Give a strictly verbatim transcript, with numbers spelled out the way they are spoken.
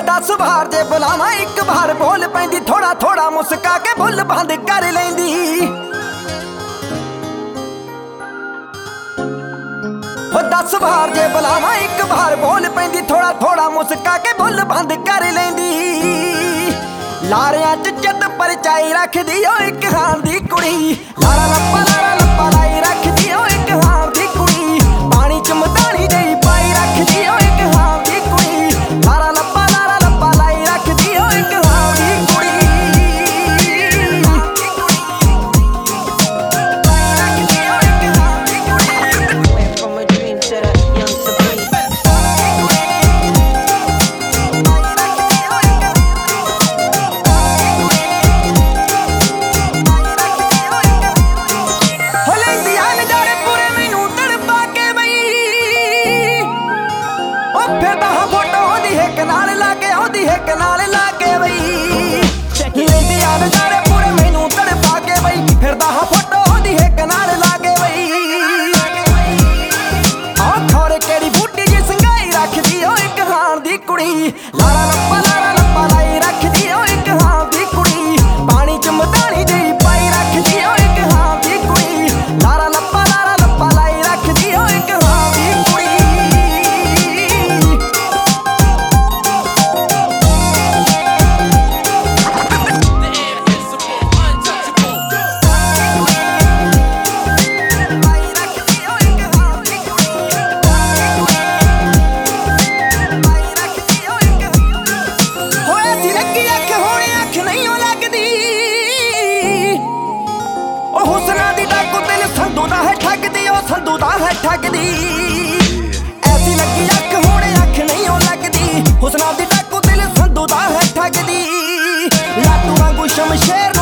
दस बार जे बुलावा एक बार बोल पैंदी, थोड़ा थोड़ा मुस्का के बुल बंद कर लैंदी। हो दस बार जे बुलावा एक बार बोल पैंदी, थोड़ा थोड़ा मुस्का के बुल बंद कर लैंदी। लारियां च चित परचाई रखदी ओ एक हां दी कुड़ी, लारा लप्पा लारा लप्पा लाई रखदी ओ एक हां दी कुड़ी। पानी च मदानी जई पाई रखदी ओ एक हां दी कुड़ी, लारा लप्पा लारा लप्पा लाई रखदी ओ एक हां दी कुड़ी। फिरदा हाँ फोटो ओदी हिक नाल लाके, ओदी हिक नाल लाके बई लेंदी आ नज़ारे पूरे मैनू तड़पा के बई। फिरदा हाँ फोटो ओदी हिक नाल लाके बई, आ खौरे केड़ी बूटी जी संगाई रखदी ओ एक हां दी कुड़ी, लारा लप्पा लारा लप्पा लाई रखदी ओ एक हां दी कुड़ी। पानी च मदानी जी पाई रखदी ओ एक हां दी कुड़ी, लारा लप्पा लारा लप्पा लाई रखदी ओ एक हां दी कुड़ी। संधू दा है ठगदी ऐसी लगी अख होने अख नहीं ओ लगदी, हुस्ना दी डाकू दिल संधू दा है ठगदी। लाटू वांगू शमशेर